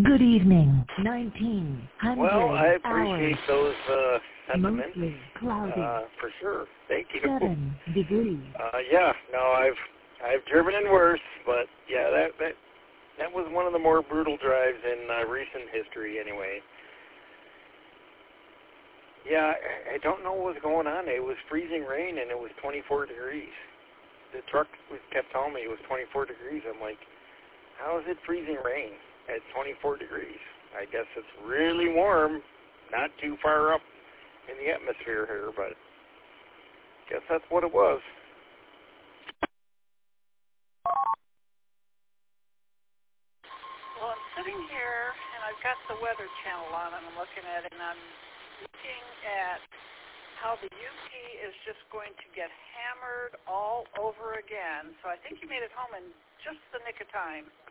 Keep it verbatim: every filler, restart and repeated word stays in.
Good evening. nineteen hundred Well, I hours. appreciate those uh, sentiments. Mostly cloudy. Uh, for sure. Thank you. Seven degrees. Uh, yeah, no, I've I've driven in worse, but yeah, that that that was one of the more brutal drives in uh, recent history, anyway. Yeah, I, I don't know what was going on. It was freezing rain, and it was twenty-four degrees. The truck was kept telling me it was twenty-four degrees. I'm like, how is it freezing rain at twenty-four degrees? I guess it's really warm, not too far up in the atmosphere here, but I guess that's what it was. Well, I'm sitting here, and I've got the Weather Channel on, and I'm looking at it, and I'm looking at how the U P is just going to get hammered all over again. So I think you made it home in just the nick of time.